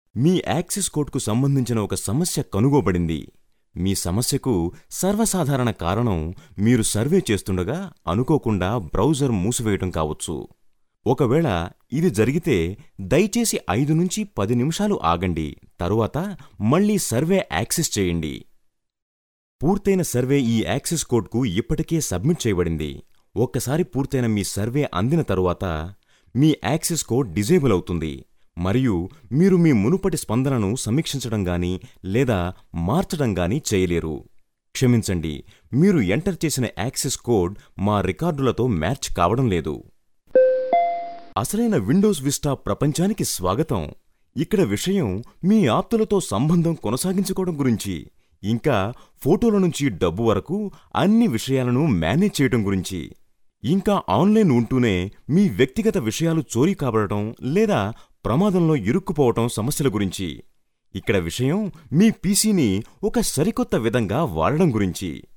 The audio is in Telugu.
మీ యాక్సెస్ కోడ్కు సంబంధించిన ఒక సమస్య కనుగొనబడింది. మీ సమస్యకు సర్వసాధారణ కారణం మీరు సర్వే చేస్తుండగా అనుకోకుండా బ్రౌజర్ మూసివేయటం కావచ్చు. ఒకవేళ ఇది జరిగితే దయచేసి 5 నుంచి 10 నిమిషాలు ఆగండి, తరువాత మళ్ళీ సర్వే యాక్సెస్ చేయండి. పూర్తయిన సర్వే ఈ యాక్సెస్ కోడ్కు ఇప్పటికే సబ్మిట్ చేయబడింది. ఒక్కసారి పూర్తయిన మీ సర్వే అందిన తరువాత మీ యాక్సెస్ కోడ్ డిజేబుల్ అవుతుంది మరియు మీరు మీ మునుపటి స్పందనను సమీక్షించడం గానీ లేదా మార్చడం గానీ చేయలేరు. క్షమించండి, మీరు ఎంటర్ చేసిన యాక్సెస్ కోడ్ మా రికార్డులతో మ్యాచ్ కావడం లేదు. అసలైన విండోస్ విస్టా ప్రపంచానికి స్వాగతం. ఇక్కడ విషయం మీ ఆప్తులతో సంబంధం కొనసాగించుకోవడం గురించి, ఇంకా ఫోటోల నుంచి డబ్బు వరకు అన్ని విషయాలను మేనేజ్ చేయడం గురించి, ఇంకా ఆన్లైన్ ఉంటూనే మీ వ్యక్తిగత విషయాలు చోరీ కాబడటం లేదా ప్రమాదంలో ఇరుక్కుపోవటం సమస్యల గురించి. ఇక్కడ విషయం మీ పీసీని ఒక సరికొత్త విధంగా వాడడం గురించి.